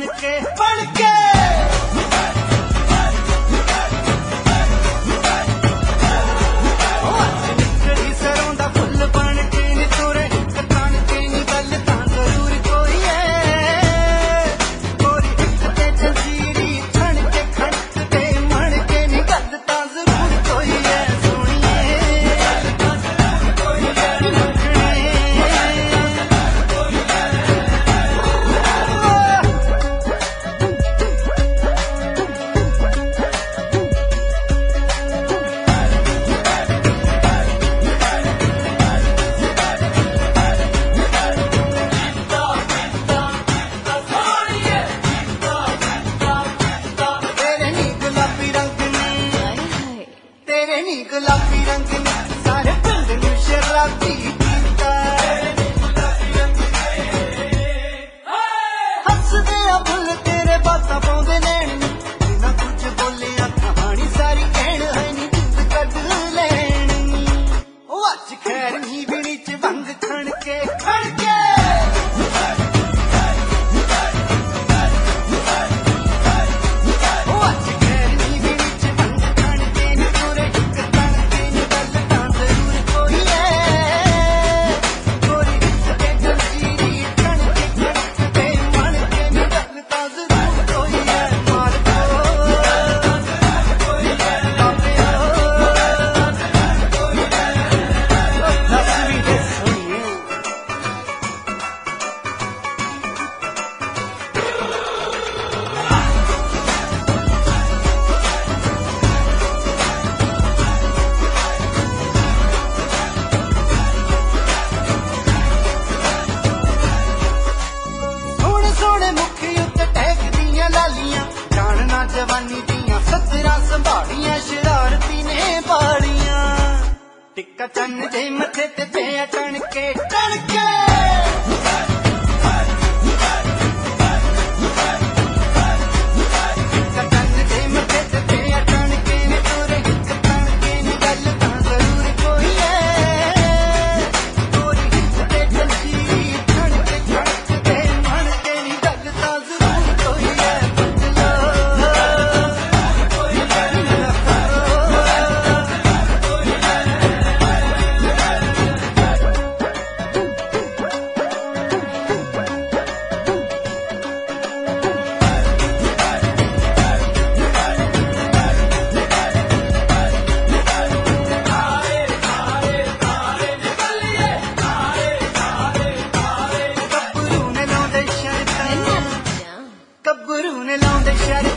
बन के गुलाबी रंग ने सारे पिंड नूं शराबी कीता हसदे आ फुल तेरे बातां पाउंदे नैण बिना कुछ बोलिया कहानी सारी कहण है नी जिंद कढ लैणी ओ अज खैर नी बीणी च भंग खण के जवानी दियां सतरा संभालियां शरारती ने बाड़ियां टिक्का चन्न जे मथे ते पिया टणके गब्बरू ने लाउंदे शर